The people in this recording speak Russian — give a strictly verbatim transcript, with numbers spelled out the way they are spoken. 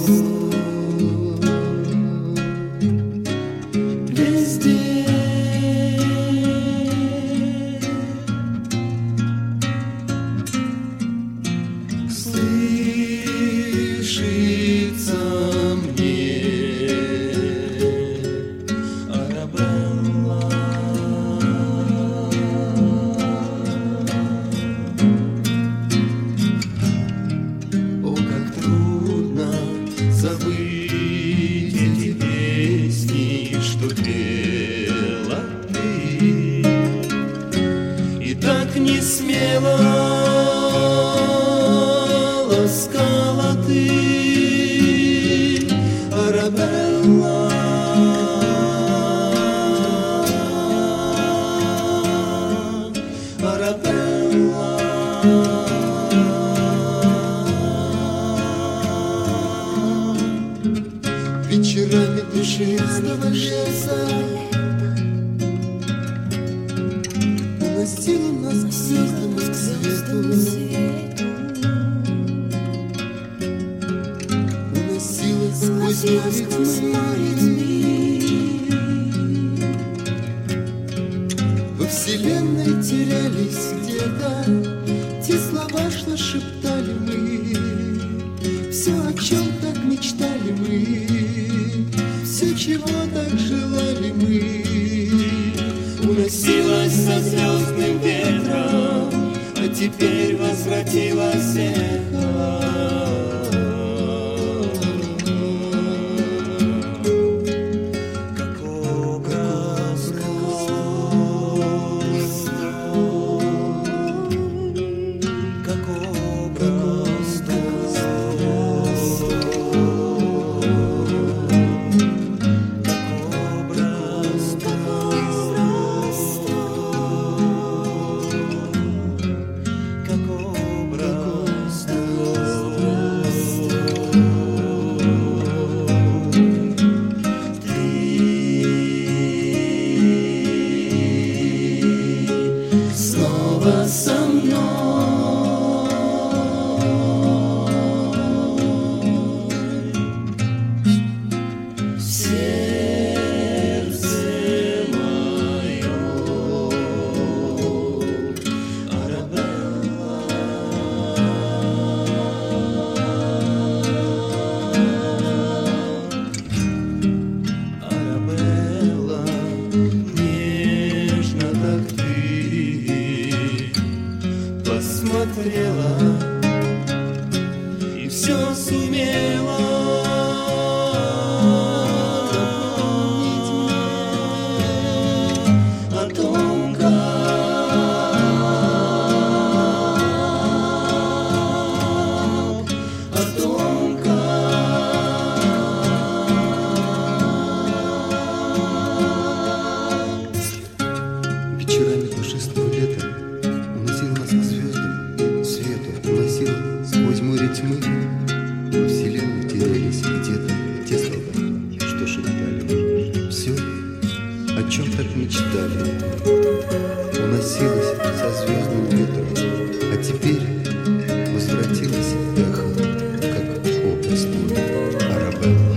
Вечерами души оставляется, уносила нас к звездам, к звездам свету, уносила сквозь море тьмы. Во вселенной терялись где-то те слова, что шептали мы, все, о чем так мечтали мы, все, чего так желали мы, уносилось со звездным ветром, а теперь возвратилось эхо. Как образ как образ снова со мной. В сердце моем Арабелла. Арабелла, нежно так ты посмотрела и все сумела напомнить мне о том, как, о том, как. Вечерами душистого лета уносил нас к звездам свету, уносил сквозь море тьмы. Во вселенной терялись где-то те слова, что шептали все, о чем так мечтали, уносилось со звездным ветром, а теперь возвратилось эхо, как образ твой, Арабелла.